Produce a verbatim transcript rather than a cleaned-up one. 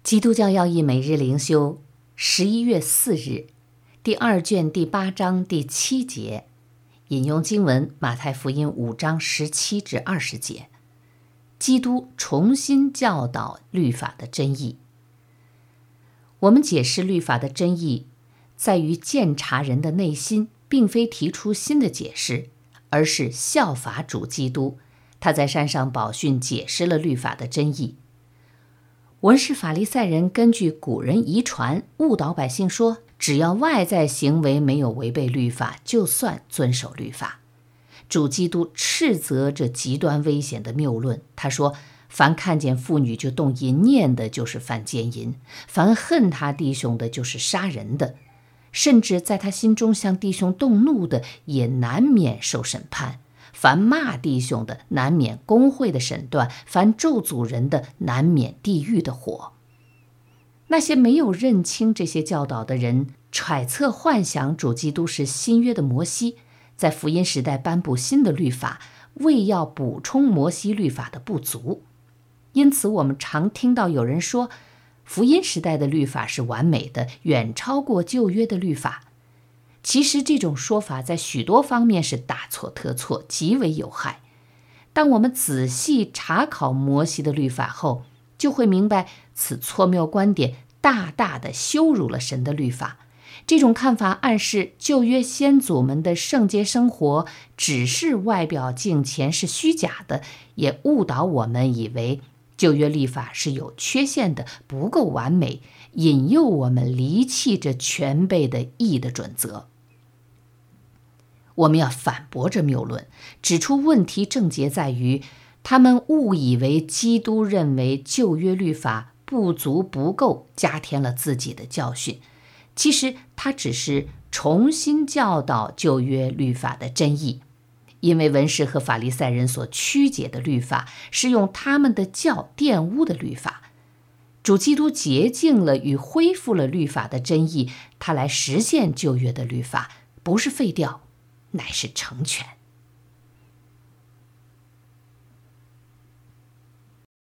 基督教要义每日灵修，十一月四日，第二卷第八章第七节，引用经文马太福音五章十七至二十节。基督重新教导律法的真义。我们解释律法的真义，在于鉴察人的内心，并非提出新的解释，而是效法主基督。他在山上宝训解释了律法的真义。文士法利赛人根据古人遗传误导百姓说，只要外在行为没有违背律法，就算遵守律法。主基督斥责这极端危险的谬论。他说，凡看见妇女就动淫念的，就是犯奸淫；凡恨他弟兄的，就是杀人的；甚至在他心中向弟兄动怒的，也难免受审判。凡骂弟兄的，难免公会的审断；凡咒诅人的，难免地狱的火。那些没有认清这些教导的人，揣测幻想主基督是新约的摩西，在福音时代颁布新的律法，为要补充摩西律法的不足。因此我们常听到有人说，福音时代的律法是完美的，远超过旧约的律法。其实这种说法在许多方面是大错特错，极为有害。当我们仔细查考摩西的律法后，就会明白此错谬观点大大的羞辱了神的律法。这种看法暗示旧约先祖们的圣洁生活只是外表敬虔是虚假的，也误导我们以为旧约律法是有缺陷的，不够完美，引诱我们离弃这全备的义的准则。我们要反驳这谬论，指出问题症结在于他们误以为基督认为旧约律法不足不够，加添了自己的教训。其实他只是重新教导旧约律法的真义，因为文士和法利赛人所曲解的律法是用他们的教玷污的律法。主基督洁净了与恢复了律法的真义，他来实现旧约的律法，不是废掉，乃是成全。